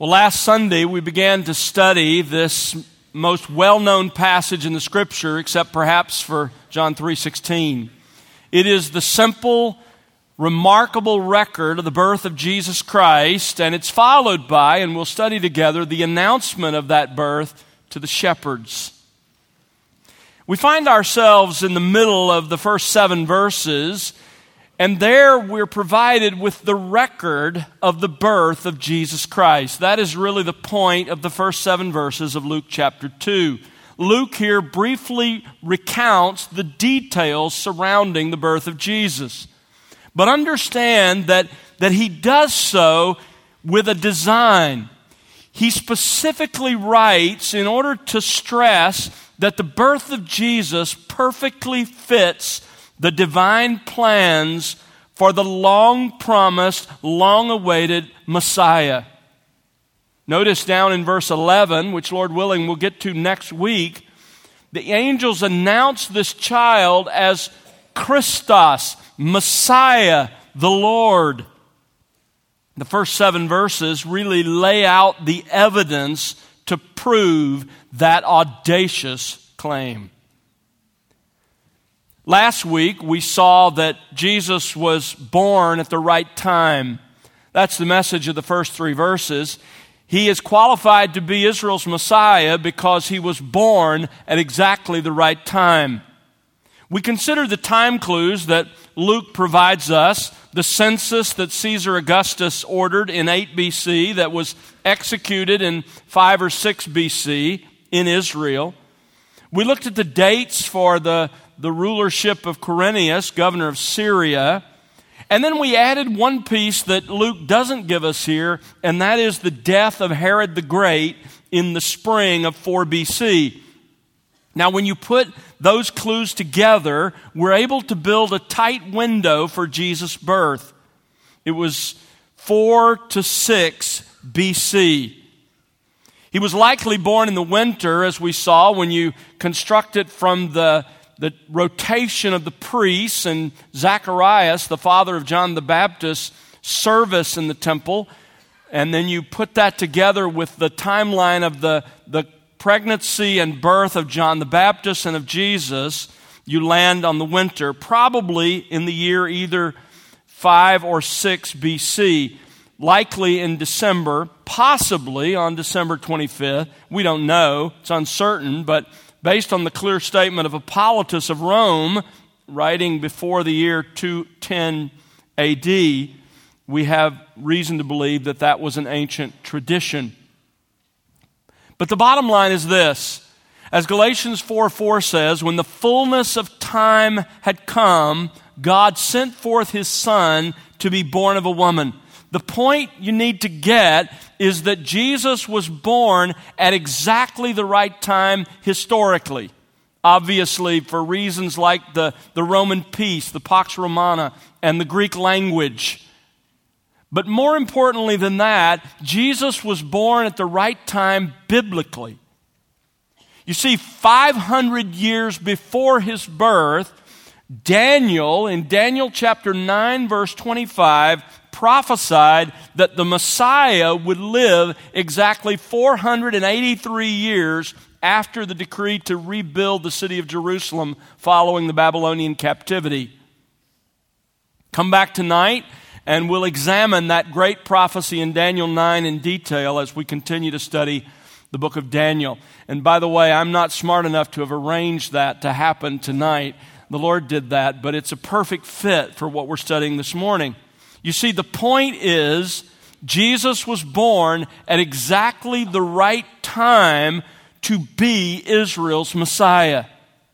Well, last Sunday we began to study this most well-known passage in the Scripture, except perhaps for John 3:16. It is the simple, remarkable record of the birth of Jesus Christ, and it's followed by, and we'll study together, the announcement of that birth to the shepherds. We find ourselves in the middle of the first 7 verses, and there we're provided with the record of the birth of Jesus Christ. That is really the point of the first 7 verses of Luke chapter 2. Luke here briefly recounts the details surrounding the birth of Jesus. But understand that he does so with a design. He specifically writes in order to stress that the birth of Jesus perfectly fits the divine plans for the long-promised, long-awaited Messiah. Notice down in verse 11, which Lord willing we'll get to next week, the angels announce this child as Christos, Messiah, the Lord. The first 7 verses really lay out the evidence to prove that audacious claim. Last week, we saw that Jesus was born at the right time. That's the message of the first 3 verses. He is qualified to be Israel's Messiah because he was born at exactly the right time. We consider the time clues that Luke provides us, the census that Caesar Augustus ordered in 8 BC that was executed in 5 or 6 BC in Israel. We looked at the dates for the rulership of Quirinius, governor of Syria. And then we added one piece that Luke doesn't give us here, and that is the death of Herod the Great in the spring of 4 BC. Now, when you put those clues together, we're able to build a tight window for Jesus' birth. It was 4 to 6 BC. He was likely born in the winter, as we saw when you construct it from the rotation of the priests and Zacharias, the father of John the Baptist, service in the temple. And then you put that together with the timeline of the pregnancy and birth of John the Baptist and of Jesus. You land on the winter, probably in the year either 5 or 6 BC. Likely in December, possibly on December 25th. We don't know. It's uncertain, but based on the clear statement of Hippolytus of Rome, writing before the year 210 AD, we have reason to believe that that was an ancient tradition. But the bottom line is this. As Galatians 4:4 says, when the fullness of time had come, God sent forth his Son to be born of a woman. The point you need to get is that Jesus was born at exactly the right time historically. Obviously, for reasons like the Roman peace, the Pax Romana, and the Greek language. But more importantly than that, Jesus was born at the right time biblically. You see, 500 years before his birth, Daniel, in Daniel chapter 9, verse 25, prophesied that the Messiah would live exactly 483 years after the decree to rebuild the city of Jerusalem following the Babylonian captivity. Come back tonight and we'll examine that great prophecy in Daniel 9 in detail as we continue to study the book of Daniel. And by the way, I'm not smart enough to have arranged that to happen tonight. The Lord did that, but it's a perfect fit for what we're studying this morning. You see, the point is, Jesus was born at exactly the right time to be Israel's Messiah.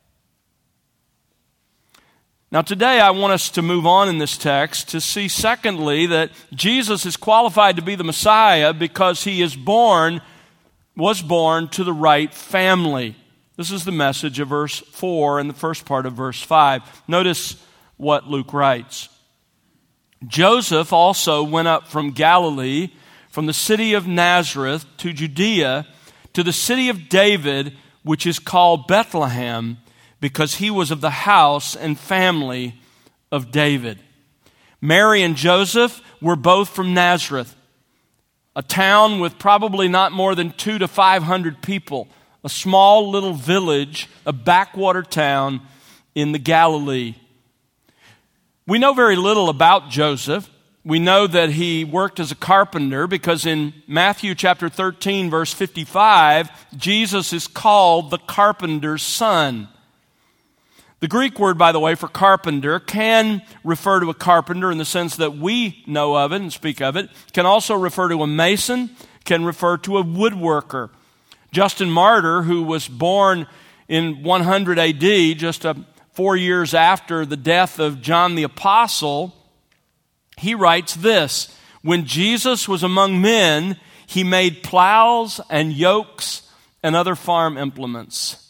Now today I want us to move on in this text to see, secondly, that Jesus is qualified to be the Messiah because he was born to the right family. This is the message of verse 4 and the first part of verse 5. Notice what Luke writes. Joseph also went up from Galilee, from the city of Nazareth to Judea, to the city of David, which is called Bethlehem, because he was of the house and family of David. Mary and Joseph were both from Nazareth, a town with probably not more than 200 to 500 people, a small little village, a backwater town in the Galilee. We know very little about Joseph. We know that he worked as a carpenter because in Matthew chapter 13, verse 55, Jesus is called the carpenter's son. The Greek word, by the way, for carpenter can refer to a carpenter in the sense that we know of it and speak of it. Can also refer to a mason, can refer to a woodworker. Justin Martyr, who was born in 100 A.D., just 4 years after the death of John the Apostle, he writes this: when Jesus was among men, he made plows and yokes and other farm implements.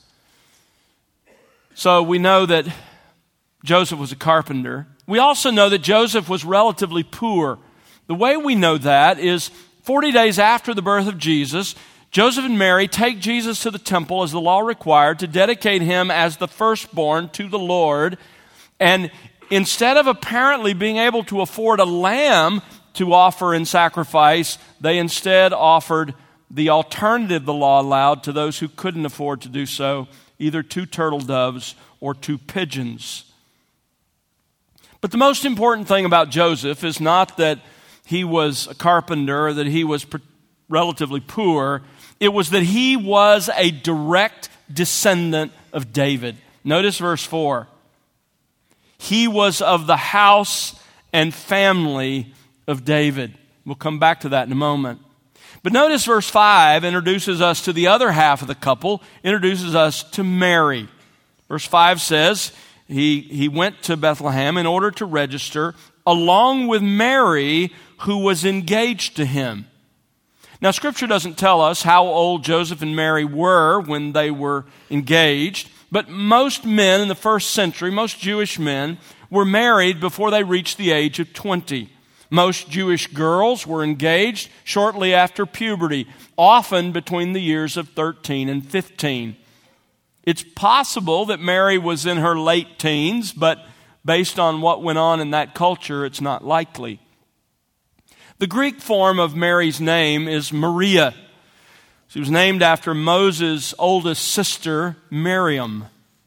So we know that Joseph was a carpenter. We also know that Joseph was relatively poor. The way we know that is 40 days after the birth of Jesus, Joseph and Mary take Jesus to the temple as the law required to dedicate him as the firstborn to the Lord. And instead of apparently being able to afford a lamb to offer in sacrifice, they instead offered the alternative the law allowed to those who couldn't afford to do so, either 2 turtle doves or 2 pigeons. But the most important thing about Joseph is not that he was a carpenter or that he was relatively poor. It was that he was a direct descendant of David. Notice verse 4. He was of the house and family of David. We'll come back to that in a moment. But notice verse 5 introduces us to the other half of the couple, introduces us to Mary. Verse 5 says, he went to Bethlehem in order to register along with Mary, who was engaged to him. Now, Scripture doesn't tell us how old Joseph and Mary were when they were engaged, but most men in the first century, most Jewish men, were married before they reached the age of 20. Most Jewish girls were engaged shortly after puberty, often between the years of 13 and 15. It's possible that Mary was in her late teens, but based on what went on in that culture, it's not likely. The Greek form of Mary's name is Maria. She was named after Moses' oldest sister, Miriam.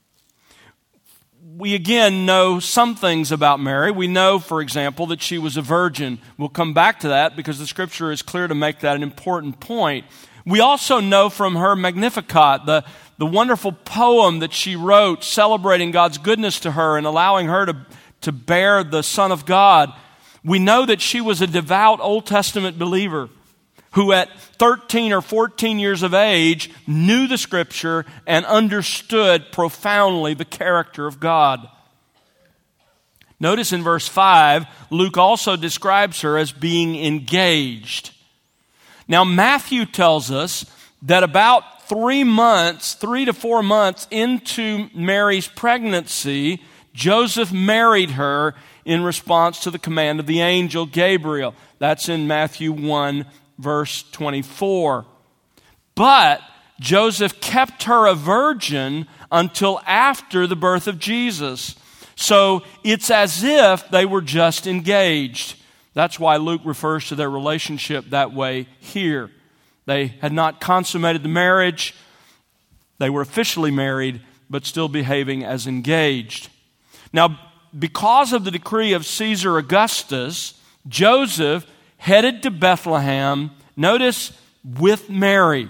We again know some things about Mary. We know, for example, that she was a virgin. We'll come back to that because the Scripture is clear to make that an important point. We also know from her Magnificat, the wonderful poem that she wrote celebrating God's goodness to her and allowing her to bear the Son of God. We know that she was a devout Old Testament believer who at 13 or 14 years of age knew the Scripture and understood profoundly the character of God. Notice in verse 5, Luke also describes her as being engaged. Now, Matthew tells us that about 3 to 4 months into Mary's pregnancy, Joseph married her in response to the command of the angel Gabriel. That's in Matthew 1, verse 24. But Joseph kept her a virgin until after the birth of Jesus. So it's as if they were just engaged. That's why Luke refers to their relationship that way here. They had not consummated the marriage. They were officially married, but still behaving as engaged. Now, because of the decree of Caesar Augustus, Joseph headed to Bethlehem, notice, with Mary.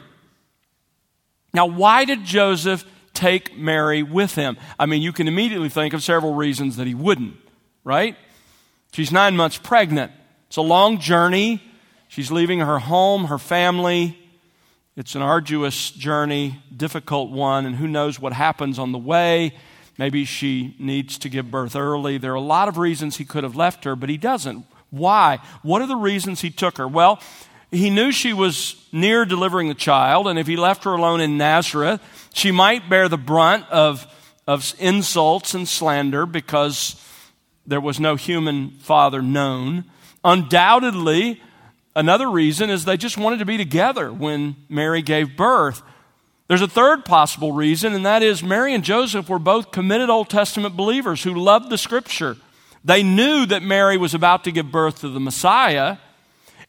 Now, why did Joseph take Mary with him? I mean, you can immediately think of several reasons that he wouldn't, right? She's 9 months pregnant. It's a long journey. She's leaving her home, her family. It's an arduous journey, difficult one, and who knows what happens on the way. Maybe she needs to give birth early. There are a lot of reasons he could have left her, but he doesn't. Why? What are the reasons he took her? Well, he knew she was near delivering the child, and if he left her alone in Nazareth, she might bear the brunt of insults and slander because there was no human father known. Undoubtedly, another reason is they just wanted to be together when Mary gave birth. There's a third possible reason, and that is Mary and Joseph were both committed Old Testament believers who loved the Scripture. They knew that Mary was about to give birth to the Messiah,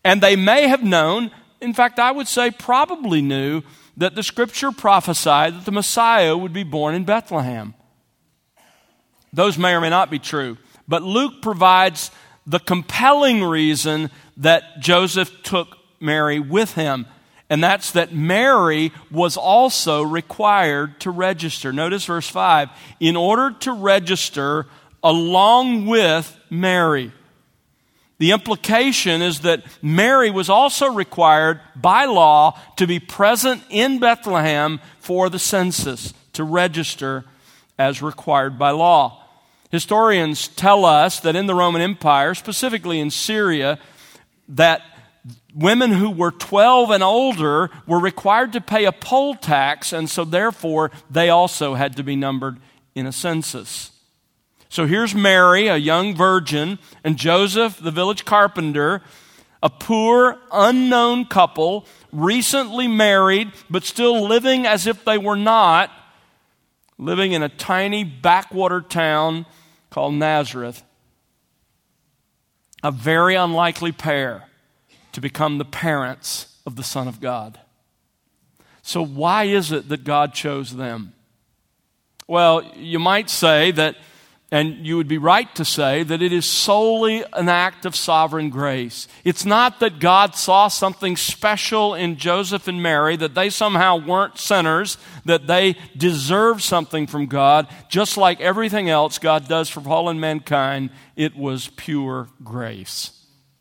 And they may have known, in fact, I would say probably knew, that the Scripture prophesied that the Messiah would be born in Bethlehem. Those may or may not be true, but Luke provides the compelling reason that Joseph took Mary with him, and that's that Mary was also required to register. Notice verse 5, in order to register along with Mary. The implication is that Mary was also required by law to be present in Bethlehem for the census, to register as required by law. Historians tell us that in the Roman Empire, specifically in Syria, that women who were 12 and older were required to pay a poll tax, and so therefore they also had to be numbered in a census. So here's Mary, a young virgin, and Joseph, the village carpenter, a poor, unknown couple, recently married, but still living as if they were not, living in a tiny backwater town called Nazareth. A very unlikely pair to become the parents of the Son of God. So why is it that God chose them? Well, you might say that, and you would be right to say, that it is solely an act of sovereign grace. It's not that God saw something special in Joseph and Mary, that they somehow weren't sinners, that they deserved something from God. Just like everything else God does for fallen mankind, it was pure grace.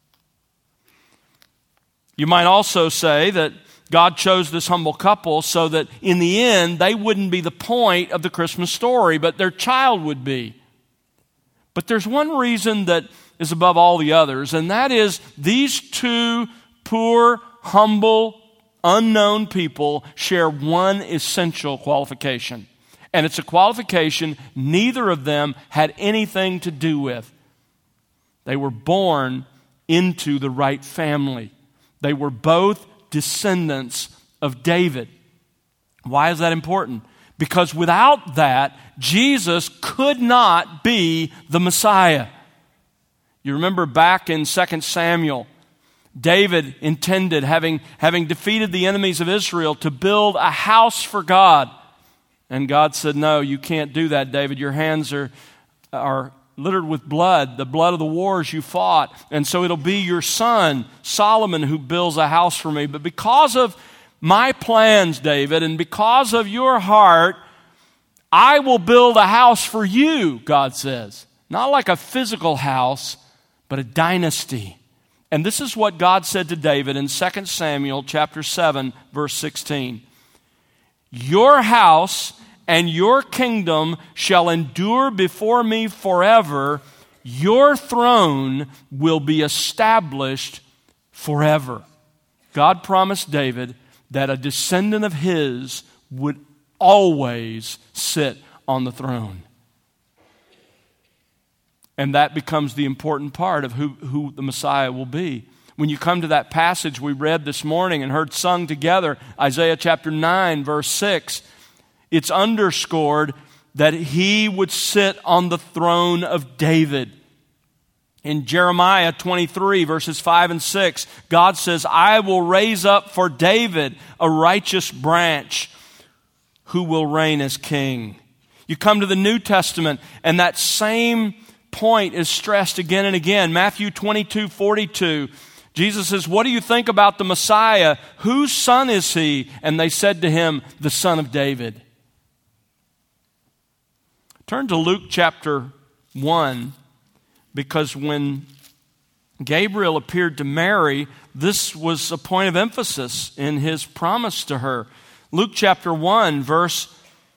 You might also say that God chose this humble couple so that in the end they wouldn't be the point of the Christmas story, but their child would be. But there's one reason that is above all the others, and that is these two poor, humble, unknown people share one essential qualification. And it's a qualification neither of them had anything to do with. They were born into the right family. They were both descendants of David. Why is that important? Because without that, Jesus could not be the Messiah. You remember back in 2 Samuel, David intended, having defeated the enemies of Israel, to build a house for God. And God said, no, you can't do that, David. Your hands are littered with blood, the blood of the wars you fought. And so it'll be your son, Solomon, who builds a house for me. But because of my plans, David, and because of your heart, I will build a house for you, God says. Not like a physical house, but a dynasty. And this is what God said to David in 2 Samuel chapter 7, verse 16. Your house and your kingdom shall endure before me forever. Your throne will be established forever. God promised David that a descendant of his would always sit on the throne. And that becomes the important part of who the Messiah will be. When you come to that passage we read this morning and heard sung together, Isaiah chapter 9, verse 6, it's underscored that he would sit on the throne of David. In Jeremiah 23, verses 5 and 6, God says, I will raise up for David a righteous branch who will reign as king. You come to the New Testament, and that same point is stressed again and again. Matthew 22:42, Jesus says, what do you think about the Messiah? Whose son is he? And they said to him, the son of David. Turn to Luke chapter 1. Because when Gabriel appeared to Mary, this was a point of emphasis in his promise to her. Luke chapter 1, verse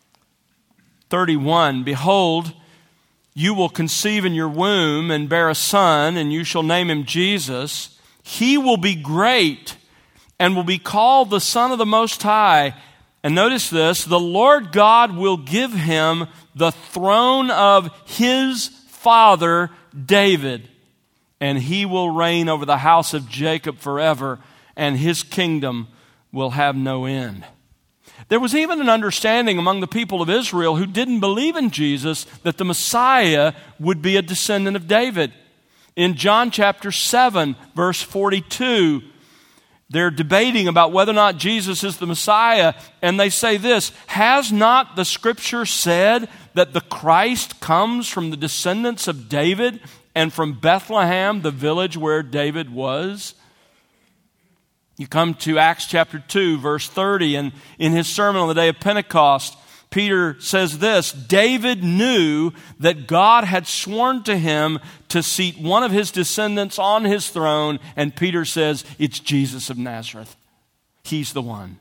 31, behold, you will conceive in your womb and bear a son, and you shall name him Jesus. He will be great and will be called the Son of the Most High. And notice this, the Lord God will give him the throne of his father David, and he will reign over the house of Jacob forever, and his kingdom will have no end. There was even an understanding among the people of Israel who didn't believe in Jesus that the Messiah would be a descendant of David. In John chapter 7, verse 42, they're debating about whether or not Jesus is the Messiah, and they say this, "Has not the Scripture said that the Christ comes from the descendants of David and from Bethlehem, the village where David was?" You come to Acts chapter 2, verse 30, and in his sermon on the day of Pentecost, Peter says this, "David knew that God had sworn to him to seat one of his descendants on his throne," and Peter says, "It's Jesus of Nazareth. He's the one."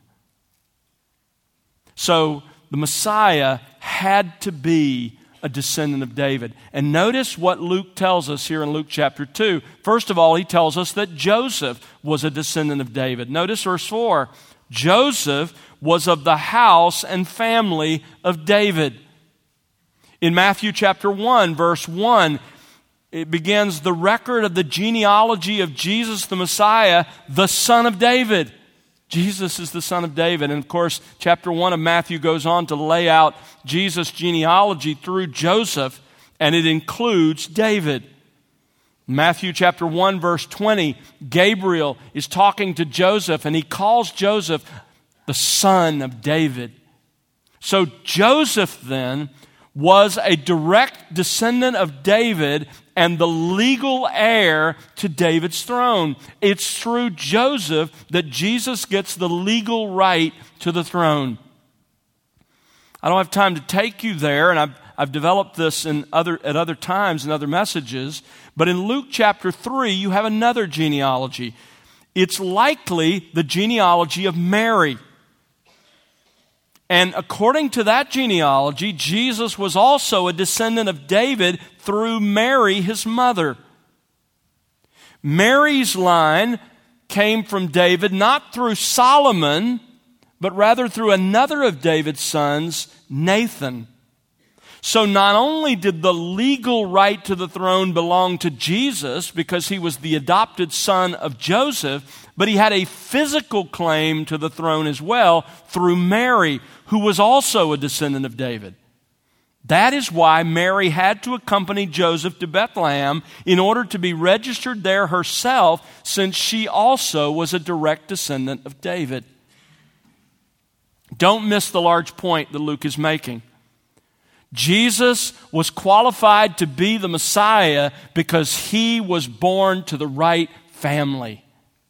So the Messiah had to be a descendant of David. And notice what Luke tells us here in Luke chapter 2. First of all, he tells us that Joseph was a descendant of David. Notice verse 4. Joseph was of the house and family of David. In Matthew chapter 1, verse 1, it begins the record of the genealogy of Jesus the Messiah, the son of David. Jesus is the son of David. And of course, chapter 1 of Matthew goes on to lay out Jesus' genealogy through Joseph, and it includes David. Matthew chapter 1, verse 20, Gabriel is talking to Joseph, and he calls Joseph the son of David. So Joseph then was a direct descendant of David and the legal heir to David's throne. It's through Joseph that Jesus gets the legal right to the throne. I don't have time to take you there, and I've developed this at other times in other messages, but in Luke chapter 3, you have another genealogy. It's likely the genealogy of Mary. And according to that genealogy, Jesus was also a descendant of David through Mary, his mother. Mary's line came from David not through Solomon, but rather through another of David's sons, Nathan. So not only did the legal right to the throne belong to Jesus because he was the adopted son of Joseph, but he had a physical claim to the throne as well through Mary, who was also a descendant of David. That is why Mary had to accompany Joseph to Bethlehem in order to be registered there herself, since she also was a direct descendant of David. Don't miss the large point that Luke is making. Jesus was qualified to be the Messiah because he was born to the right family.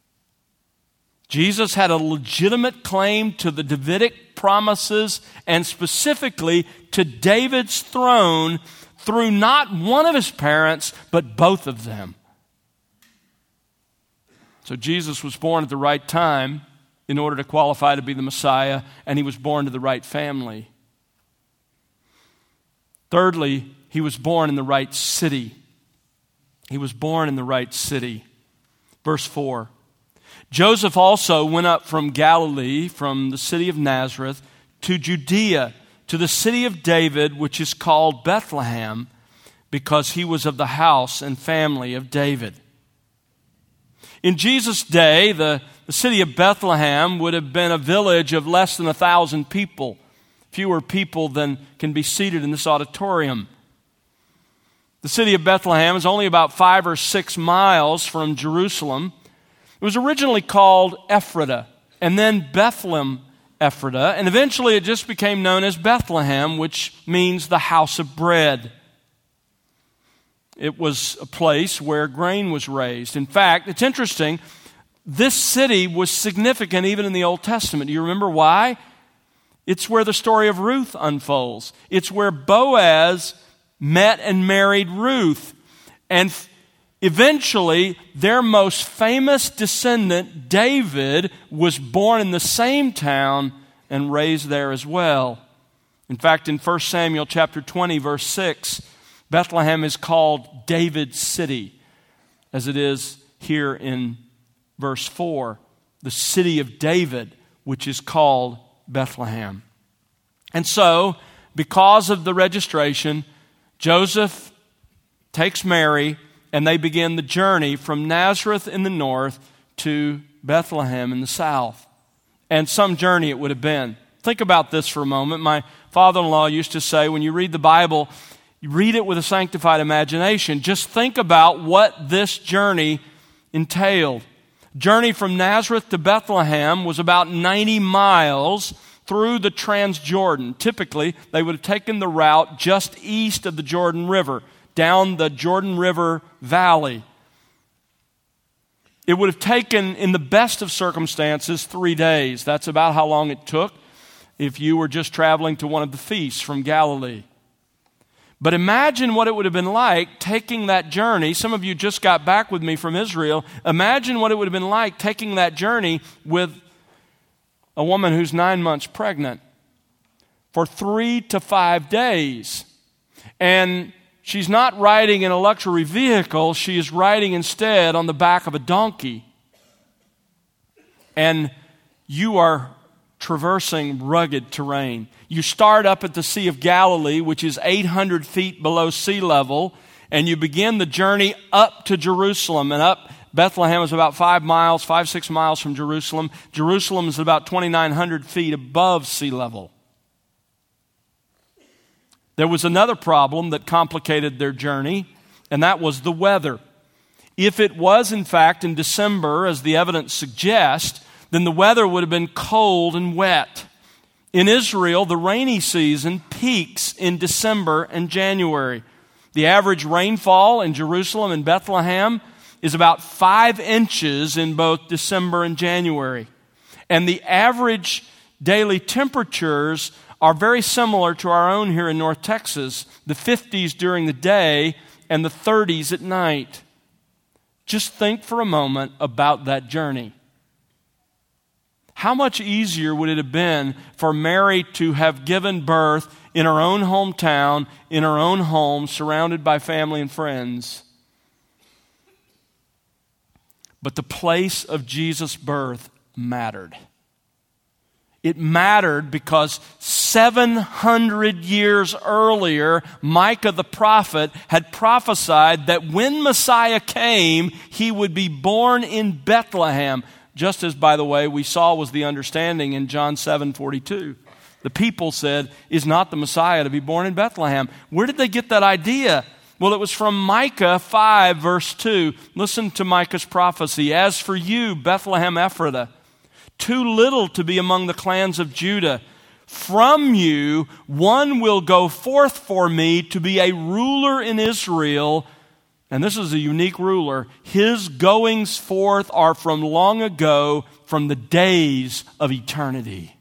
Jesus had a legitimate claim to the Davidic promises and specifically to David's throne through not one of his parents, but both of them. So Jesus was born at the right time in order to qualify to be the Messiah, and he was born to the right family. Thirdly, he was born in the right city. He was born in the right city. Verse 4. Joseph also went up from Galilee, from the city of Nazareth, to Judea, to the city of David, which is called Bethlehem, because he was of the house and family of David. In Jesus' day, the city of Bethlehem would have been a village of less than 1,000 people. Fewer people than can be seated in this auditorium. The city of Bethlehem is only about 5 or 6 miles from Jerusalem. It was originally called Ephrata, and then Bethlehem Ephrata, and eventually it just became known as Bethlehem, which means the house of bread. It was a place where grain was raised. In fact, it's interesting, this city was significant even in the Old Testament. Do you remember why? It's where the story of Ruth unfolds. It's where Boaz met and married Ruth. And eventually, their most famous descendant, David, was born in the same town and raised there as well. In fact, in 1 Samuel chapter 20, verse 6, Bethlehem is called David's city, as it is here in verse 4, the city of David, which is called Bethlehem. And so, because of the registration, Joseph takes Mary and they begin the journey from Nazareth in the north to Bethlehem in the south. And some journey it would have been. Think about this for a moment. My father-in-law used to say, when you read the Bible, You read it with a sanctified imagination. Just think about what this journey entailed. Journey from Nazareth to Bethlehem was about 90 miles through the Transjordan. Typically, they would have taken the route just east of the Jordan River, down the Jordan River Valley. It would have taken, in the best of circumstances, 3 days. That's about how long it took if you were just traveling to one of the feasts from Galilee. But imagine what it would have been like taking that journey. Some of you just got back with me from Israel. Imagine what it would have been like taking that journey with a woman who's 9 months pregnant for 3 to 5 days. And she's not riding in a luxury vehicle. She is riding instead on the back of a donkey. And you are traversing rugged terrain. You start up at the Sea of Galilee, which is 800 feet below sea level, and you begin the journey up to Jerusalem. And up, Bethlehem is about 6 miles from Jerusalem. Jerusalem is about 2,900 feet above sea level. There was another problem that complicated their journey, and that was the weather. If it was, in fact, in December, as the evidence suggests, then the weather would have been cold and wet. In Israel, the rainy season peaks in December and January. The average rainfall in Jerusalem and Bethlehem is about 5 inches in both December and January. And the average daily temperatures are very similar to our own here in North Texas, the 50s during the day and the 30s at night. Just think for a moment about that journey. How much easier would it have been for Mary to have given birth in her own hometown, in her own home, surrounded by family and friends? But the place of Jesus' birth mattered. It mattered because 700 years earlier, Micah the prophet had prophesied that when Messiah came, he would be born in Bethlehem. Just as, by the way, we saw was the understanding in John 7:42. The people said, "Is not the Messiah to be born in Bethlehem?" Where did they get that idea? Well, it was from Micah 5, verse 2. Listen to Micah's prophecy. "As for you, Bethlehem Ephratah, too little to be among the clans of Judah, from you one will go forth for me to be a ruler in Israel." And this is a unique ruler. "His goings forth are from long ago, from the days of eternity."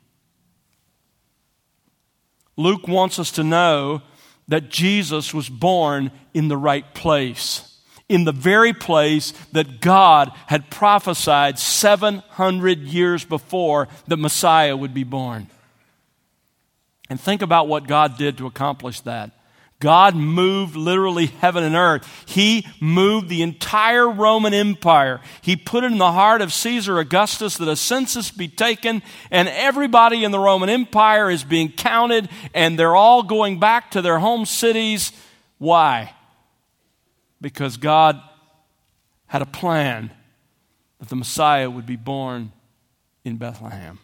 Luke wants us to know that Jesus was born in the right place, in the very place that God had prophesied 700 years before that Messiah would be born. And think about what God did to accomplish that. God moved literally heaven and earth. He moved the entire Roman Empire. He put it in the heart of Caesar Augustus that a census be taken, and everybody in the Roman Empire is being counted, and they're all going back to their home cities. Why? Because God had a plan that the Messiah would be born in Bethlehem.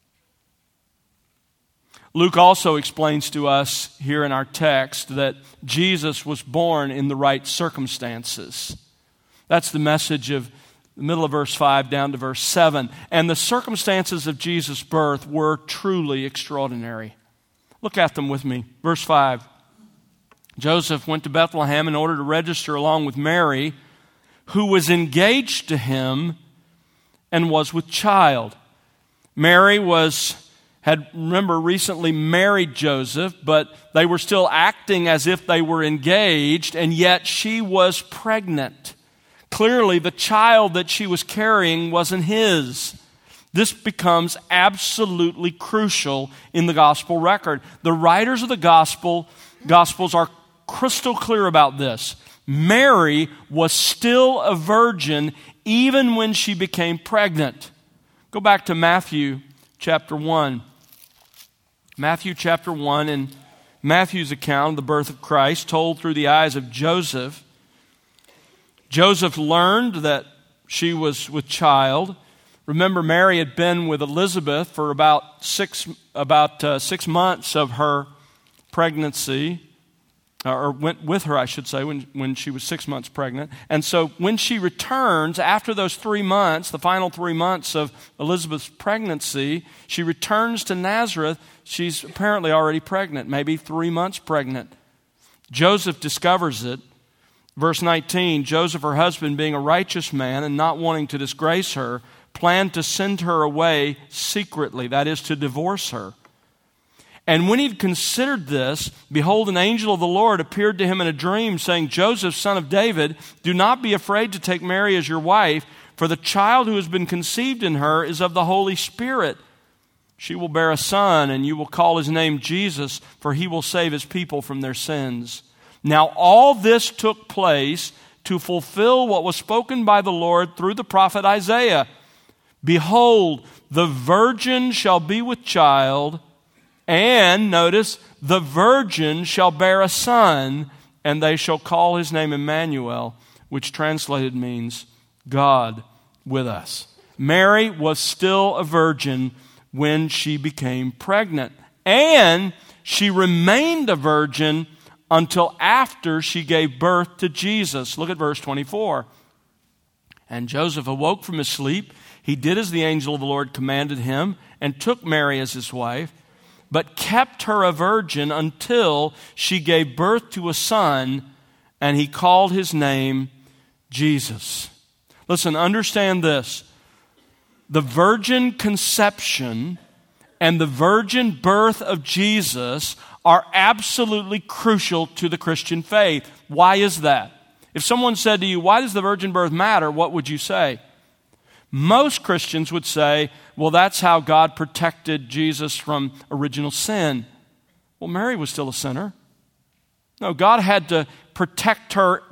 Luke also explains to us here in our text that Jesus was born in the right circumstances. That's the message of the middle of verse 5 down to verse 7. And the circumstances of Jesus' birth were truly extraordinary. Look at them with me. Verse 5. "Joseph went to Bethlehem in order to register along with Mary, who was engaged to him and was with child." Mary had, remember, recently married Joseph, but they were still acting as if they were engaged, and yet she was pregnant. Clearly, the child that she was carrying wasn't his. This becomes absolutely crucial in the gospel record. The writers of the Gospels are crystal clear about this. Mary was still a virgin even when she became pregnant. Go back to Matthew chapter 1. Matthew chapter 1, in Matthew's account of the birth of Christ, told through the eyes of Joseph. Joseph learned that she was with child. Remember, Mary had been with Elizabeth for about six months of her pregnancy. or went with her, I should say, when she was 6 months pregnant. And so when she returns, after those 3 months, the final 3 months of Elizabeth's pregnancy, she returns to Nazareth. She's apparently already pregnant, maybe 3 months pregnant. Joseph discovers it. Verse 19, Joseph, her husband, being a righteous man and not wanting to disgrace her, planned to send her away secretly, that is, to divorce her. And when he'd considered this, behold, an angel of the Lord appeared to him in a dream, saying, Joseph, son of David, do not be afraid to take Mary as your wife, for the child who has been conceived in her is of the Holy Spirit. She will bear a son, and you will call his name Jesus, for he will save his people from their sins. Now all this took place to fulfill what was spoken by the Lord through the prophet Isaiah. Behold, the virgin shall be with child, and, notice, the virgin shall bear a son, and they shall call his name Emmanuel, which translated means God with us. Mary was still a virgin when she became pregnant, and she remained a virgin until after she gave birth to Jesus. Look at verse 24. And Joseph awoke from his sleep. He did as the angel of the Lord commanded him, and took Mary as his wife, but kept her a virgin until she gave birth to a son, and he called his name Jesus. Listen, understand this. The virgin conception and the virgin birth of Jesus are absolutely crucial to the Christian faith. Why is that? If someone said to you, why does the virgin birth matter? What would you say? Most Christians would say, well, that's how God protected Jesus from original sin. Well, Mary was still a sinner. No, God had to protect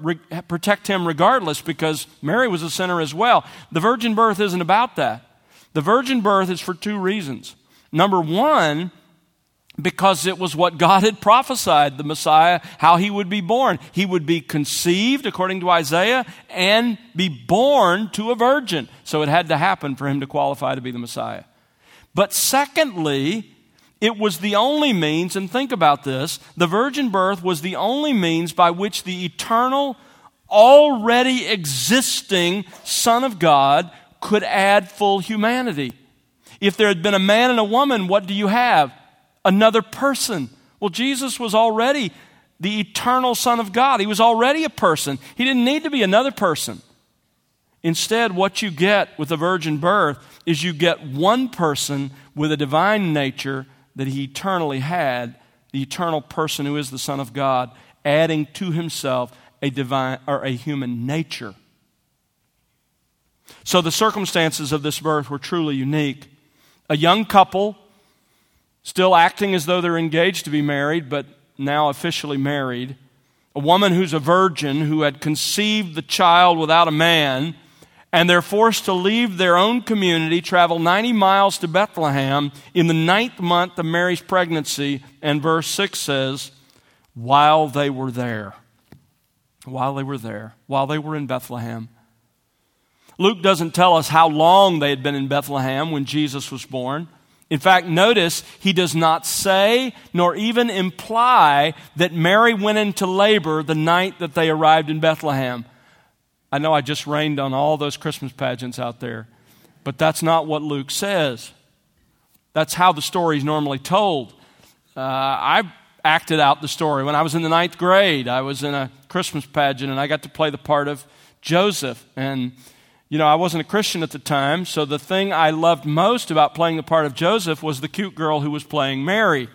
him regardless, because Mary was a sinner as well. The virgin birth isn't about that. The virgin birth is for two reasons. Number one, because it was what God had prophesied, the Messiah, how he would be born. He would be conceived, according to Isaiah, and be born to a virgin. So it had to happen for him to qualify to be the Messiah. But secondly, it was the only means, and think about this, the virgin birth was the only means by which the eternal, already existing Son of God could add full humanity. If there had been a man and a woman, what do you have? Another person. Well, Jesus was already the eternal Son of God. He was already a person. He didn't need to be another person. Instead, what you get with the virgin birth is you get one person with a divine nature that he eternally had, the eternal person who is the Son of God, adding to himself a divine or a human nature. So the circumstances of this birth were truly unique. A young couple, still acting as though they're engaged to be married, but now officially married. A woman who's a virgin who had conceived the child without a man, and they're forced to leave their own community, travel 90 miles to Bethlehem in the 9th month of Mary's pregnancy. And verse 6 says, while they were there. While they were in Bethlehem. Luke doesn't tell us how long they had been in Bethlehem when Jesus was born. In fact, notice he does not say nor even imply that Mary went into labor the night that they arrived in Bethlehem. I know I just rained on all those Christmas pageants out there, but that's not what Luke says. That's how the story is normally told. I acted out the story. When I was in the 9th grade, I was in a Christmas pageant and I got to play the part of Joseph. And I wasn't a Christian at the time, so the thing I loved most about playing the part of Joseph was the cute girl who was playing Mary.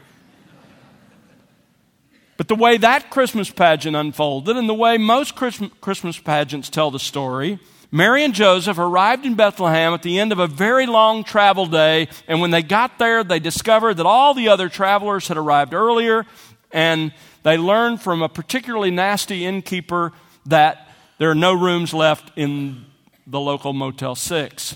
But the way that Christmas pageant unfolded, and the way most Christmas pageants tell the story, Mary and Joseph arrived in Bethlehem at the end of a very long travel day, and when they got there, they discovered that all the other travelers had arrived earlier, and they learned from a particularly nasty innkeeper that there are no rooms left in the local Motel 6.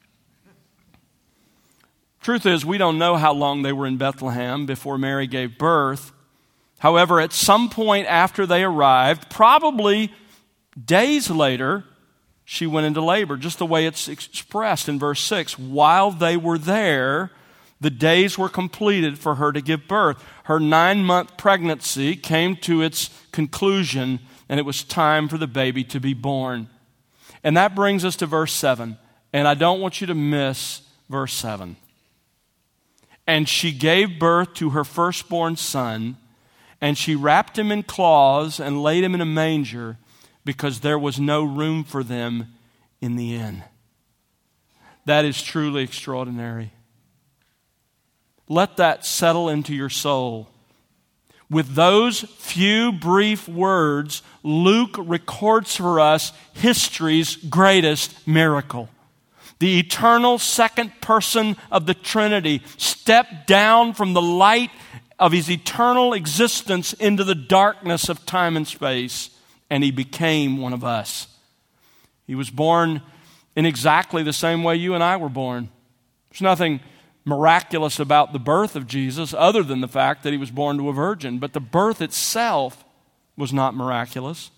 Truth is, we don't know how long they were in Bethlehem before Mary gave birth. However, at some point after they arrived, probably days later, she went into labor, just the way it's expressed in verse 6. While they were there, the days were completed for her to give birth. Her 9-month pregnancy came to its conclusion, and it was time for the baby to be born. And that brings us to verse 7. And I don't want you to miss verse 7. And she gave birth to her firstborn son, and she wrapped him in cloths and laid him in a manger, because there was no room for them in the inn. That is truly extraordinary. Let that settle into your soul. With those few brief words, Luke records for us history's greatest miracle. The eternal second person of the Trinity stepped down from the light of his eternal existence into the darkness of time and space, and he became one of us. He was born in exactly the same way you and I were born. There's nothing miraculous about the birth of Jesus other than the fact that he was born to a virgin. But the birth itself was not miraculous.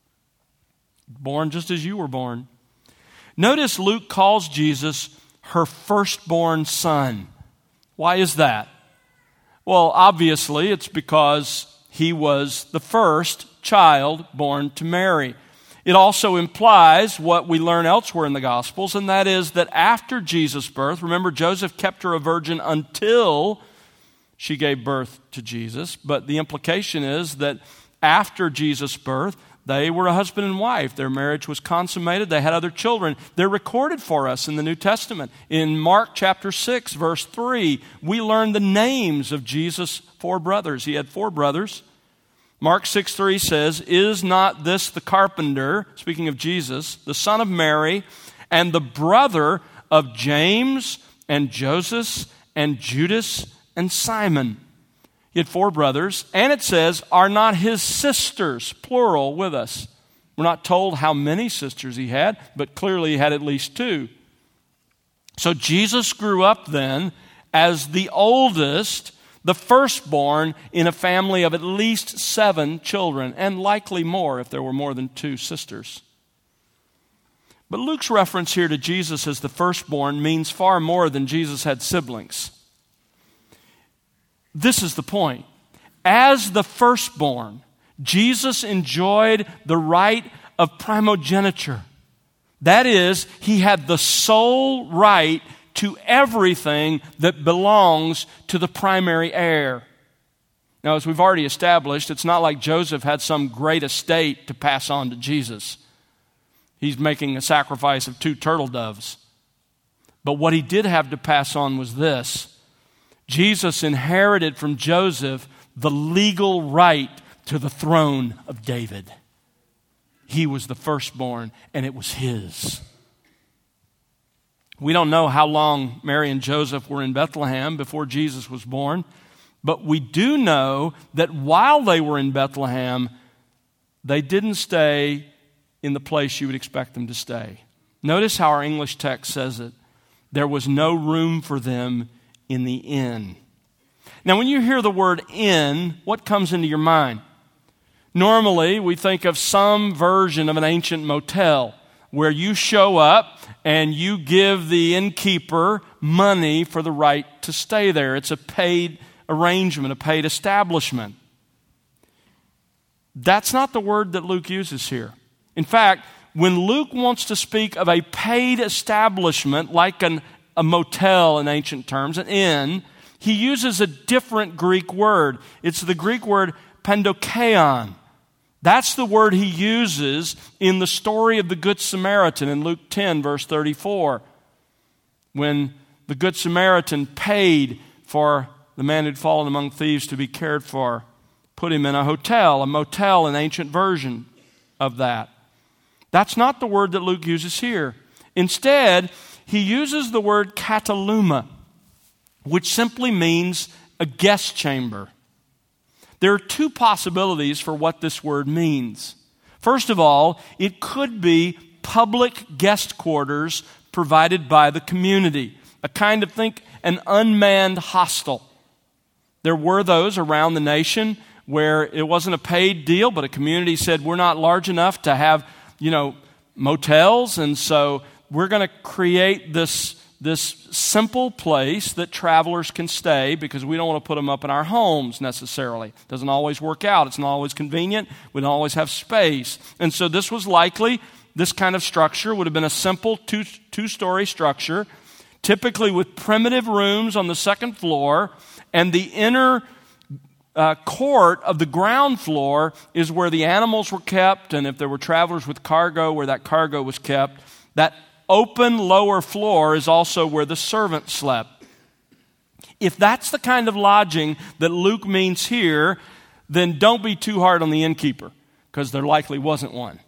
Born just as you were born. Notice Luke calls Jesus her firstborn son. Why is that? Well, obviously it's because he was the first child born to Mary. It also implies what we learn elsewhere in the Gospels, and that is that after Jesus' birth, remember Joseph kept her a virgin until she gave birth to Jesus, but the implication is that after Jesus' birth, they were a husband and wife. Their marriage was consummated. They had other children. They're recorded for us in the New Testament. In Mark chapter 6, verse 3, we learn the names of Jesus' 4 brothers. He had 4 brothers. Mark 6:3 says, "Is not this the carpenter," speaking of Jesus, "the son of Mary, and the brother of James and Joseph and Judas and Simon?" He had 4 brothers, and it says, "Are not his sisters," plural, with us? We're not told how many sisters he had, but clearly he had at least 2. So Jesus grew up then as the oldest, the firstborn in a family of at least 7 children, and likely more if there were more than 2 sisters. But Luke's reference here to Jesus as the firstborn means far more than Jesus had siblings. This is the point. As the firstborn, Jesus enjoyed the right of primogeniture. That is, he had the sole right to everything that belongs to the primary heir. Now, as we've already established, it's not like Joseph had some great estate to pass on to Jesus. He's making a sacrifice of 2 turtle doves. But what he did have to pass on was this. Jesus inherited from Joseph the legal right to the throne of David. He was the firstborn, and it was his. We don't know how long Mary and Joseph were in Bethlehem before Jesus was born, but we do know that while they were in Bethlehem, they didn't stay in the place you would expect them to stay. Notice how our English text says it. There was no room for them in the inn. Now, when you hear the word inn, what comes into your mind? Normally, we think of some version of an ancient motel where you show up and you give the innkeeper money for the right to stay there. It's a paid arrangement, a paid establishment. That's not the word that Luke uses here. In fact, when Luke wants to speak of a paid establishment, like a motel in ancient terms, an inn, he uses a different Greek word. It's the Greek word pandokeion. That's the word he uses in the story of the Good Samaritan in Luke 10, verse 34, when the Good Samaritan paid for the man who'd fallen among thieves to be cared for, put him in a motel, an ancient version of that. That's not the word that Luke uses here. Instead, he uses the word kataluma, which simply means a guest chamber. There are 2 possibilities for what this word means. First of all, it could be public guest quarters provided by the community, a kind of, think, an unmanned hostel. There were those around the nation where it wasn't a paid deal, but a community said, we're not large enough to have, motels, and so we're going to create this this simple place that travelers can stay because we don't want to put them up in our homes necessarily. It doesn't always work out. It's not always convenient. We don't always have space. And so this was likely, this kind of structure would have been a simple two-story structure, typically with primitive rooms on the second floor, and the inner court of the ground floor is where the animals were kept, and if there were travelers with cargo, where that cargo was kept. That open lower floor is also where the servants slept. If that's the kind of lodging that Luke means here, then don't be too hard on the innkeeper, because there likely wasn't one.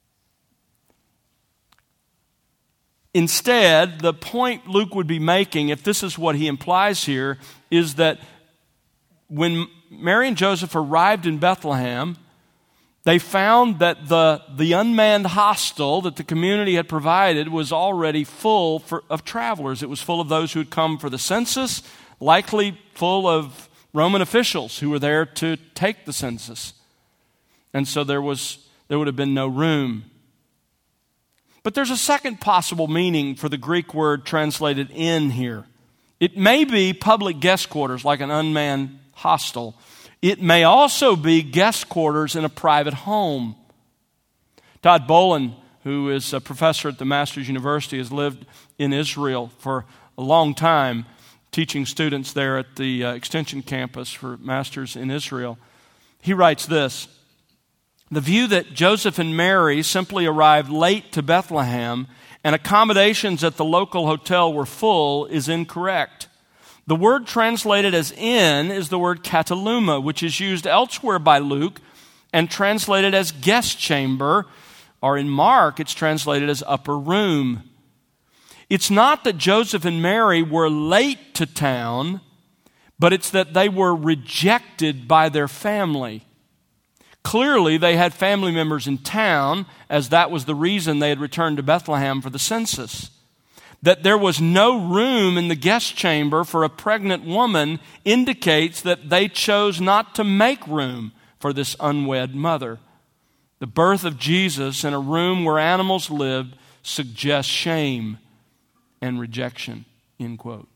Instead, the point Luke would be making, if this is what he implies here, is that when Mary and Joseph arrived in Bethlehem, they found that the unmanned hostel that the community had provided was already full of travelers. It was full of those who had come for the census, likely full of Roman officials who were there to take the census. And so there would have been no room. But there's a second possible meaning for the Greek word translated inn here. It may be public guest quarters, like an unmanned hostel. It may also be guest quarters in a private home. Todd Bolin, who is a professor at the Masters University, has lived in Israel for a long time, teaching students there at the Extension campus for Masters in Israel. He writes this: the view that Joseph and Mary simply arrived late to Bethlehem and accommodations at the local hotel were full is incorrect. The word translated as inn is the word kataluma, which is used elsewhere by Luke and translated as guest chamber, or in Mark it's translated as upper room. It's not that Joseph and Mary were late to town, but it's that they were rejected by their family. Clearly, they had family members in town, as that was the reason they had returned to Bethlehem for the census. That there was no room in the guest chamber for a pregnant woman indicates that they chose not to make room for this unwed mother. The birth of Jesus in a room where animals lived suggests shame and rejection, end quote.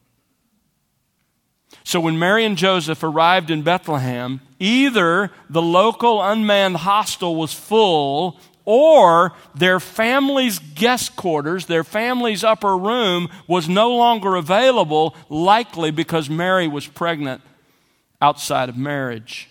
So when Mary and Joseph arrived in Bethlehem, either the local unmanned hostel was full, or their family's guest quarters, their family's upper room, was no longer available, likely because Mary was pregnant outside of marriage.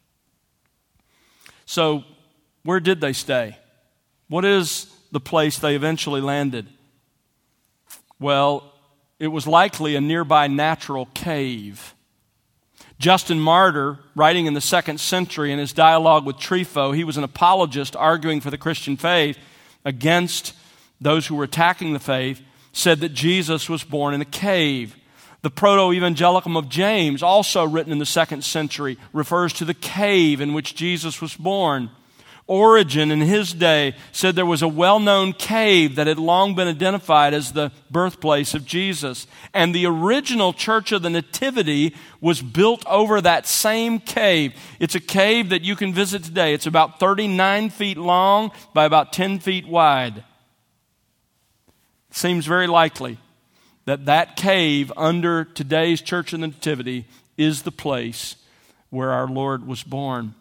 So, where did they stay? What is the place they eventually landed? Well, it was likely a nearby natural cave. Justin Martyr, writing in the 2nd century in his dialogue with Trypho, he was an apologist arguing for the Christian faith against those who were attacking the faith, said that Jesus was born in a cave. The Proto-Evangelicum of James, also written in the 2nd century, refers to the cave in which Jesus was born. Origen, in his day, said there was a well-known cave that had long been identified as the birthplace of Jesus. And the original Church of the Nativity was built over that same cave. It's a cave that you can visit today. It's about 39 feet long by about 10 feet wide. It seems very likely that that cave under today's Church of the Nativity is the place where our Lord was born.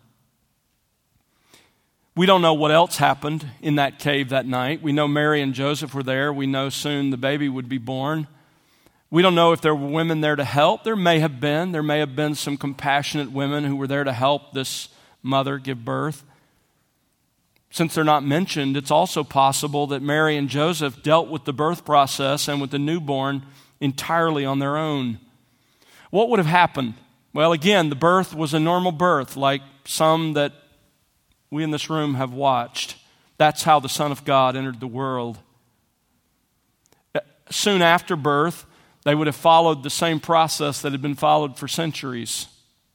We don't know what else happened in that cave that night. We know Mary and Joseph were there. We know soon the baby would be born. We don't know if there were women there to help. There may have been. There may have been some compassionate women who were there to help this mother give birth. Since they're not mentioned, it's also possible that Mary and Joseph dealt with the birth process and with the newborn entirely on their own. What would have happened? Well, again, the birth was a normal birth, like some that we in this room have watched. That's how the Son of God entered the world. Soon after birth, they would have followed the same process that had been followed for centuries.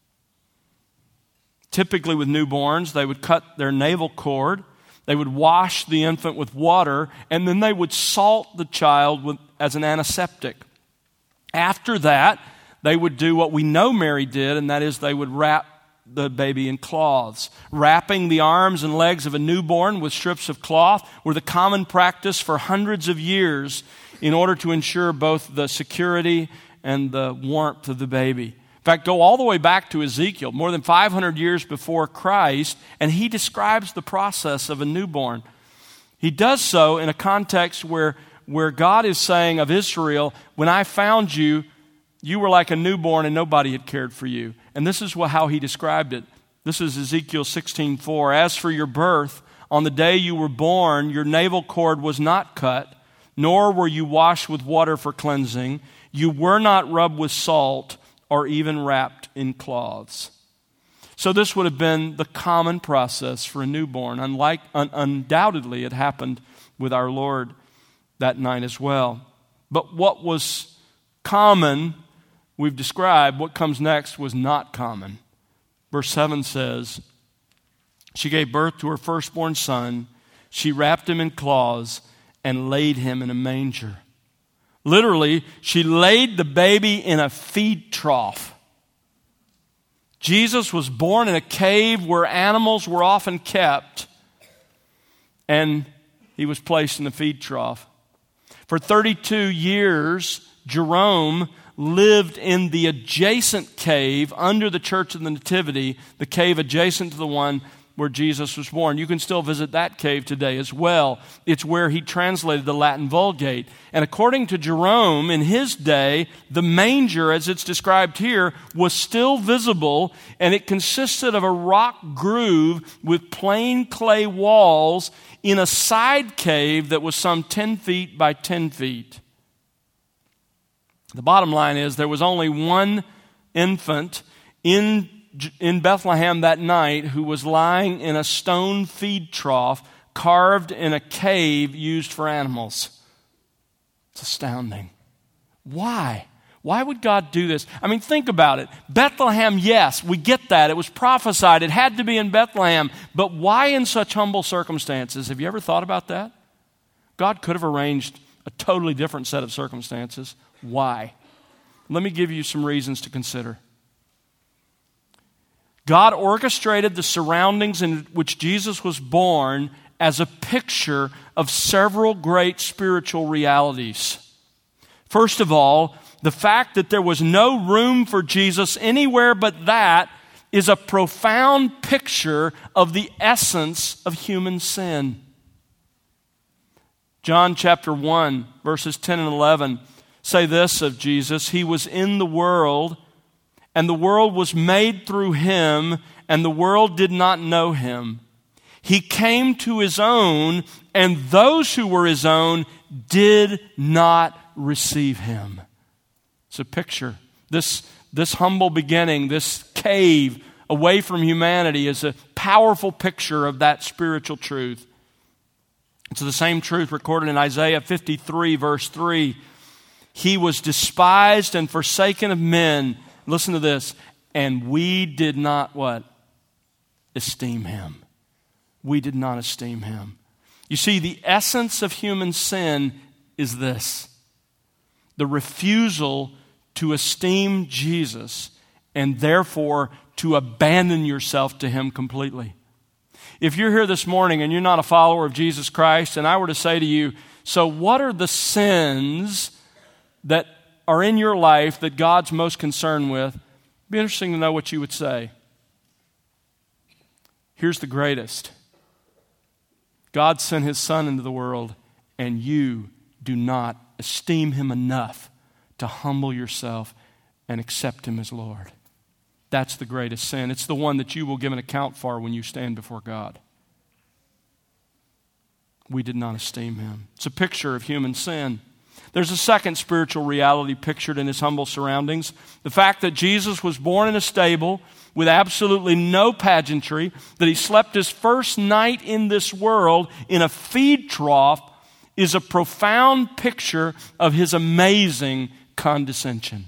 Typically with newborns, they would cut their navel cord, they would wash the infant with water, and then they would salt the child as an antiseptic. After that, they would do what we know Mary did, and that is they would wrap the baby in cloths. Wrapping the arms and legs of a newborn with strips of cloth were the common practice for hundreds of years in order to ensure both the security and the warmth of the baby. In fact, go all the way back to Ezekiel, more than 500 years before Christ, and he describes the process of a newborn. He does so in a context where God is saying of Israel, when I found you, you were like a newborn and nobody had cared for you. And this is how he described it. This is Ezekiel 16:4. As for your birth, on the day you were born, your navel cord was not cut, nor were you washed with water for cleansing. You were not rubbed with salt or even wrapped in cloths. So this would have been the common process for a newborn. Undoubtedly, it happened with our Lord that night as well. But what was common, we've described. What comes next was not common. Verse 7 says, she gave birth to her firstborn son. She wrapped him in cloths and laid him in a manger. Literally, she laid the baby in a feed trough. Jesus was born in a cave where animals were often kept, and he was placed in a feed trough. For 32 years, Jerome lived in the adjacent cave under the Church of the Nativity, the cave adjacent to the one where Jesus was born. You can still visit that cave today as well. It's where he translated the Latin Vulgate. And according to Jerome, in his day, the manger, as it's described here, was still visible, and it consisted of a rock groove with plain clay walls in a side cave that was some 10 feet by 10 feet. The bottom line is there was only one infant in Bethlehem that night who was lying in a stone feed trough carved in a cave used for animals. It's astounding. Why? Why would God do this? I mean, think about it. Bethlehem, yes, we get that. It was prophesied. It had to be in Bethlehem. But why in such humble circumstances? Have you ever thought about that? God could have arranged a totally different set of circumstances. Why? Let me give you some reasons to consider. God orchestrated the surroundings in which Jesus was born as a picture of several great spiritual realities. First of all, the fact that there was no room for Jesus anywhere but that is a profound picture of the essence of human sin. John chapter 1, verses 10 and 11 say this of Jesus: He was in the world, and the world was made through him, and the world did not know him. He came to his own, and those who were his own did not receive him. It's a picture. This humble beginning, this cave away from humanity, is a powerful picture of that spiritual truth. It's the same truth recorded in Isaiah 53, verse 3. He was despised and forsaken of men. Listen to this. And we did not what? Esteem him. We did not esteem him. You see, the essence of human sin is this: the refusal to esteem Jesus and therefore to abandon yourself to him completely. If you're here this morning and you're not a follower of Jesus Christ, and I were to say to you, so what are the sins that are in your life that God's most concerned with? It'd be interesting to know what you would say. Here's the greatest. God sent his Son into the world, and you do not esteem him enough to humble yourself and accept him as Lord. That's the greatest sin. It's the one that you will give an account for when you stand before God. We did not esteem him. It's a picture of human sin. There's a second spiritual reality pictured in his humble surroundings. The fact that Jesus was born in a stable with absolutely no pageantry, that he slept his first night in this world in a feed trough, is a profound picture of his amazing condescension.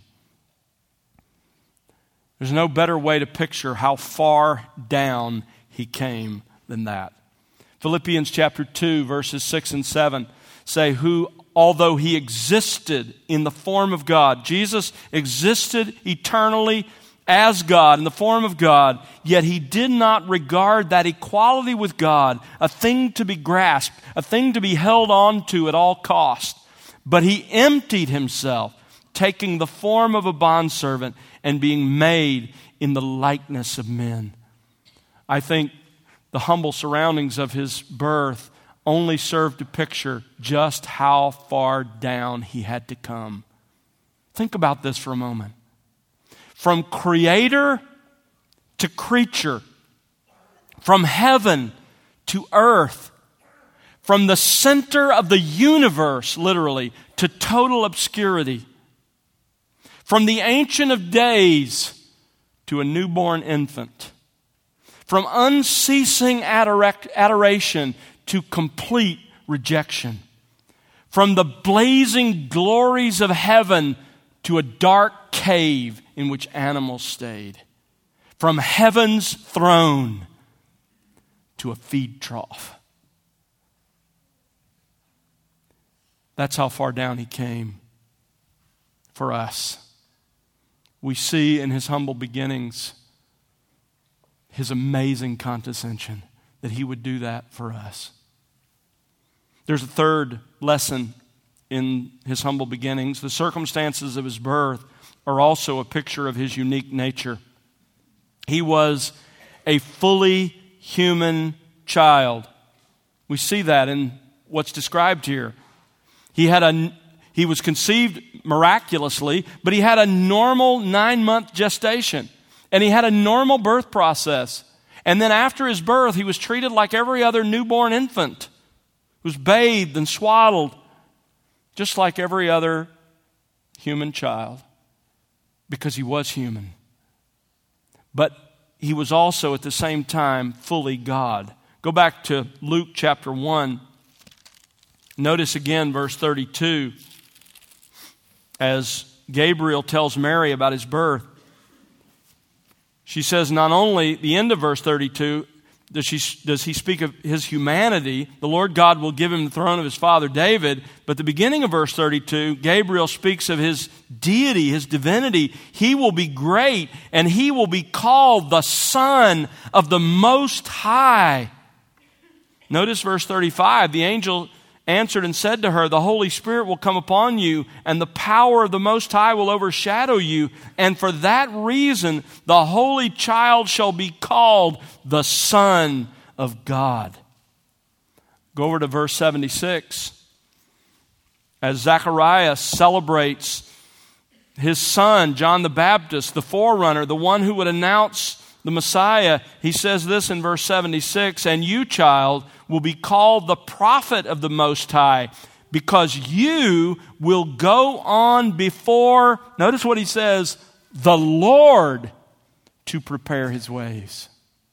There's no better way to picture how far down he came than that. Philippians chapter 2, verses 6 and 7 say, who, although he existed in the form of God, Jesus existed eternally as God, in the form of God, yet he did not regard that equality with God a thing to be grasped, a thing to be held on to at all cost. But he emptied himself, taking the form of a bondservant and being made in the likeness of men. I think the humble surroundings of his birth only serve to picture just how far down he had to come. Think about this for a moment. From creator to creature, from heaven to earth, from the center of the universe, literally, to total obscurity, from the Ancient of Days to a newborn infant, from unceasing adoration to complete rejection, from the blazing glories of heaven to a dark cave in which animals stayed, from heaven's throne to a feed trough. That's how far down he came for us. We see in his humble beginnings his amazing condescension, that he would do that for us. There's a third lesson in his humble beginnings. The circumstances of his birth are also a picture of his unique nature. He was a fully human child. We see that in what's described here. He was conceived miraculously, but he had a normal 9-month gestation. And he had a normal birth process. And then after his birth, he was treated like every other newborn infant. He was bathed and swaddled, just like every other human child, because he was human. But he was also at the same time fully God. Go back to Luke chapter 1. Notice again verse 32 as Gabriel tells Mary about his birth. She says not only, the end of verse 32, does he speak of his humanity, the Lord God will give him the throne of his father David, but the beginning of verse 32, Gabriel speaks of his deity, his divinity. He will be great and he will be called the Son of the Most High. Notice verse 35, the angel answered and said to her, the Holy Spirit will come upon you, and the power of the Most High will overshadow you. And for that reason, the Holy Child shall be called the Son of God. Go over to verse 76. As Zacharias celebrates his son, John the Baptist, the forerunner, the one who would announce the Messiah, he says this in verse 76, and you, child, will be called the prophet of the Most High, because you will go on before, notice what he says, the Lord to prepare his ways.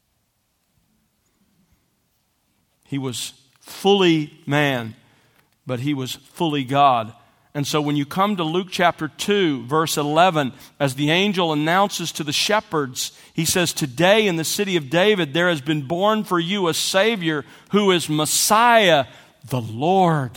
He was fully man, but he was fully God. And so when you come to Luke chapter 2, verse 11, as the angel announces to the shepherds, he says, today in the city of David there has been born for you a Savior who is Messiah, the Lord.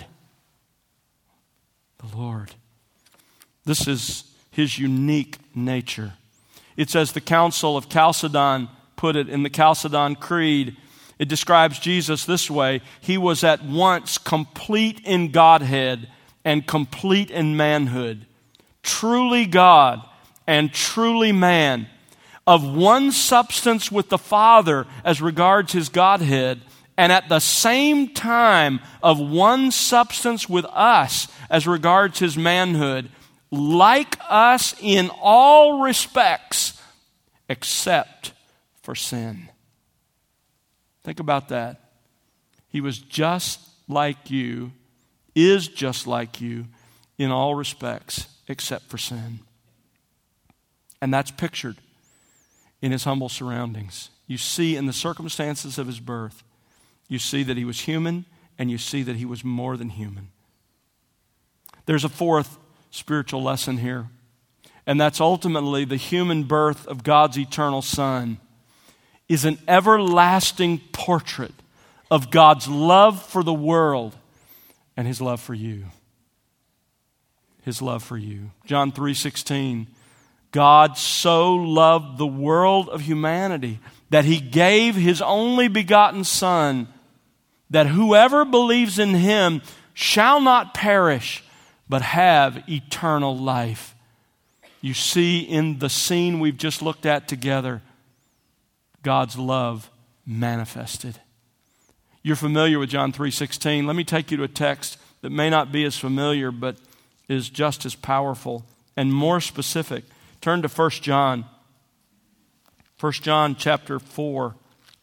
The Lord. This is his unique nature. It's as the Council of Chalcedon put it in the Chalcedon Creed. It describes Jesus this way: he was at once complete in Godhead and complete in manhood, truly God and truly man, of one substance with the Father as regards his Godhead, and at the same time of one substance with us as regards his manhood, like us in all respects except for sin. Think about that. He was just like you, is just like you in all respects except for sin. And that's pictured in his humble surroundings. You see in the circumstances of his birth, you see that he was human, and you see that he was more than human. There's a fourth spiritual lesson here, and that's ultimately the human birth of God's eternal Son is an everlasting portrait of God's love for the world and his love for you. His love for you. John 3:16, God so loved the world of humanity that he gave his only begotten Son, that whoever believes in him shall not perish, but have eternal life. You see in the scene we've just looked at together, God's love manifested. You're familiar with John 3:16. Let me take you to a text that may not be as familiar, but is just as powerful and more specific. Turn to 1 John. 1 John chapter 4,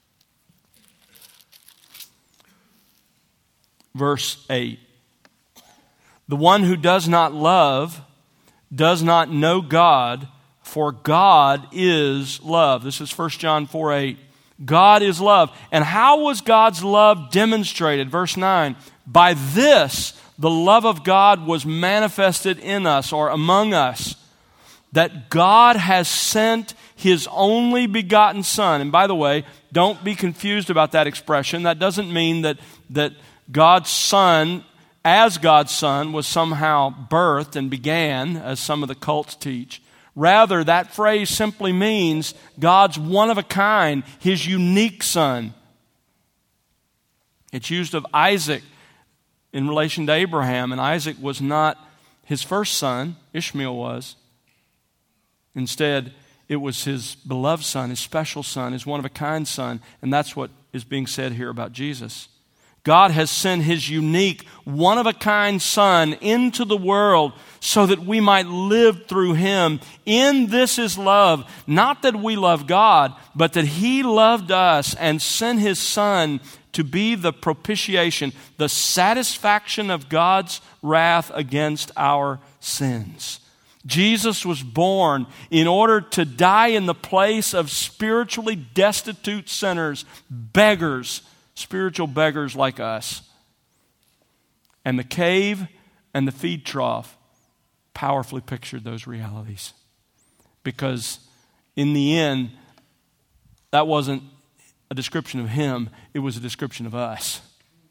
verse 8. The one who does not love does not know God, for God is love. This is 1 John 4:8. God is love. And how was God's love demonstrated? Verse 9. By this, the love of God was manifested in us, or among us, that God has sent His only begotten Son. And by the way, don't be confused about that expression. That doesn't mean that God's Son, as God's Son, was somehow birthed and began, as some of the cults teach. Rather, that phrase simply means God's one-of-a-kind, His unique Son. It's used of Isaac in relation to Abraham, and Isaac was not his first son, Ishmael was. Instead, it was his beloved son, his special son, his one-of-a-kind son, and that's what is being said here about Jesus. God has sent His unique, one-of-a-kind Son into the world so that we might live through Him. In this is love, not that we love God, but that He loved us and sent His Son to be the propitiation, the satisfaction of God's wrath against our sins. Jesus was born in order to die in the place of spiritually destitute sinners, beggars, spiritual beggars like us. And the cave and the feed trough powerfully pictured those realities. Because in the end, that wasn't a description of Him, it was a description of us.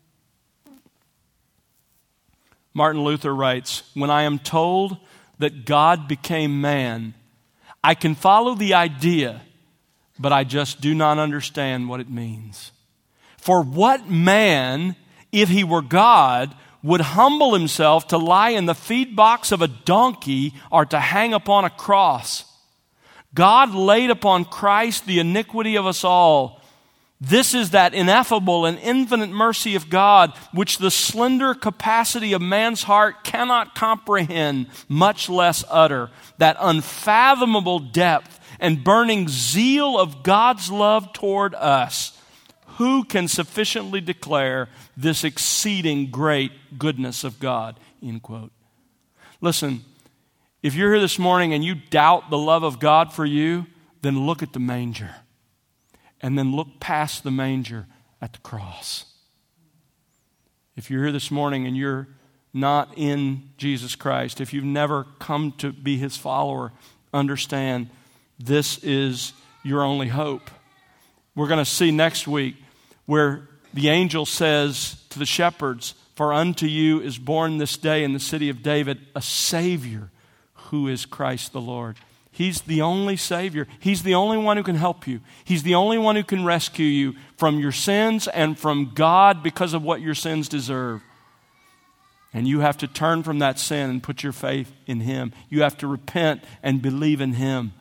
Martin Luther writes, "When I am told that God became man, I can follow the idea, but I just do not understand what it means. For what man, if he were God, would humble himself to lie in the feed box of a donkey or to hang upon a cross? God laid upon Christ the iniquity of us all. This is that ineffable and infinite mercy of God, which the slender capacity of man's heart cannot comprehend, much less utter. That unfathomable depth and burning zeal of God's love toward us. Who can sufficiently declare this exceeding great goodness of God?" End quote. Listen, if you're here this morning and you doubt the love of God for you, then look at the manger. And then look past the manger at the cross. If you're here this morning and you're not in Jesus Christ, if you've never come to be His follower, understand this is your only hope. We're going to see next week where the angel says to the shepherds, "For unto you is born this day in the city of David a Savior, who is Christ the Lord." He's the only Savior. He's the only one who can help you. He's the only one who can rescue you from your sins and from God because of what your sins deserve. And you have to turn from that sin and put your faith in Him. You have to repent and believe in Him.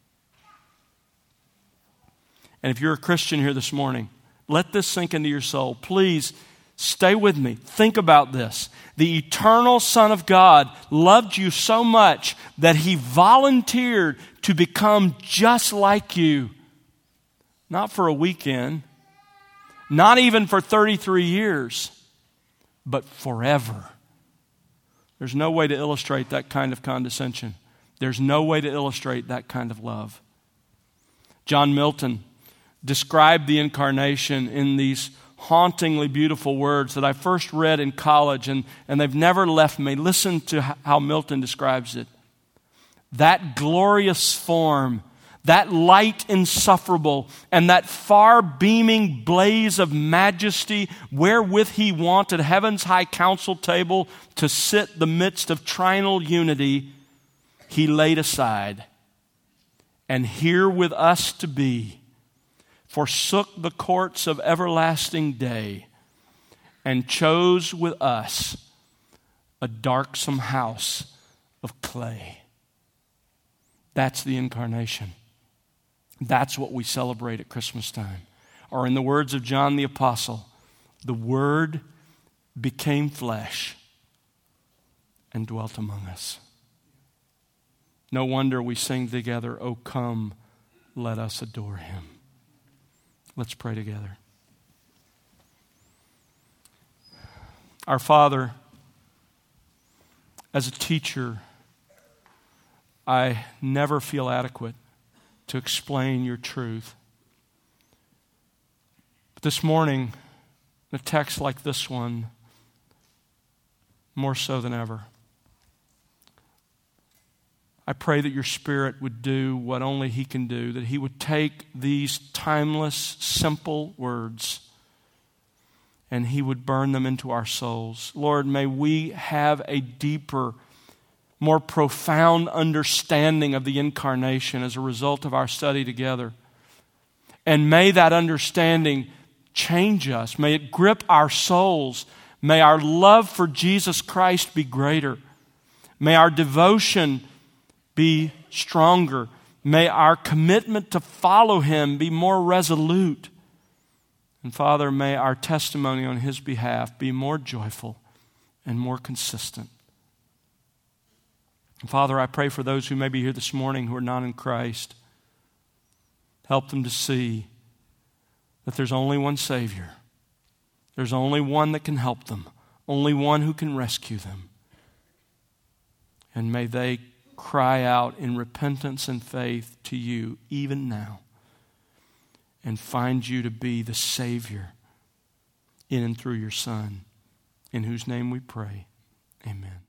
And if you're a Christian here this morning, let this sink into your soul. Please stay with me. Think about this. The eternal Son of God loved you so much that He volunteered to become just like you. Not for a weekend, not even for 33 years, but forever. There's no way to illustrate that kind of condescension. There's no way to illustrate that kind of love. John Milton described the incarnation in these hauntingly beautiful words that I first read in college, and they've never left me. Listen to how Milton describes it. That glorious form, that light insufferable, and that far-beaming blaze of majesty wherewith He wanted heaven's high council table to sit the midst of trinal unity, He laid aside, and here with us to be, forsook the courts of everlasting day, and chose with us a darksome house of clay. That's the incarnation. That's what we celebrate at Christmas time. Or in the words of John the Apostle, the Word became flesh and dwelt among us. No wonder we sing together, "O come, let us adore Him." Let's pray together. Our Father, as a teacher, I never feel adequate to explain your truth. But this morning, in a text like this one, more so than ever, I pray that your Spirit would do what only He can do, that He would take these timeless, simple words and He would burn them into our souls. Lord, may we have a deeper, more profound understanding of the incarnation as a result of our study together. And may that understanding change us. May it grip our souls. May our love for Jesus Christ be greater. May our devotion be stronger. May our commitment to follow Him be more resolute. And Father, may our testimony on His behalf be more joyful and more consistent. And Father, I pray for those who may be here this morning who are not in Christ. Help them to see that there's only one Savior. There's only one that can help them. Only one who can rescue them. And may they cry out in repentance and faith to you even now and find you to be the Savior in and through your Son, in whose name we pray. Amen.